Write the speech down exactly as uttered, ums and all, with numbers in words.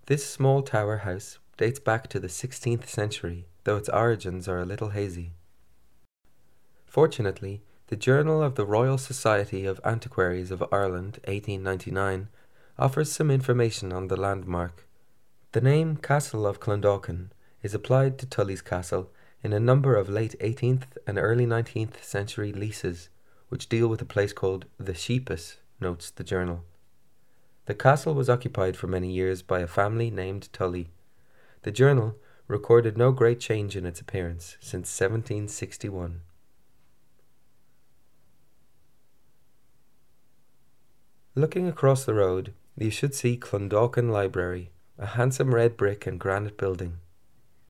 This small tower house dates back to the sixteenth century, though its origins are a little hazy. Fortunately, the Journal of the Royal Society of Antiquaries of Ireland, eighteen ninety-nine, offers some information on the landmark. The name Castle of Clondalkin is applied to Tully's Castle in a number of late eighteenth and early nineteenth century leases, which deal with a place called the Sheepus, notes the journal. The castle was occupied for many years by a family named Tully. The journal recorded no great change in its appearance since seventeen sixty-one. Looking across the road, you should see Clondalkin Library, a handsome red brick and granite building.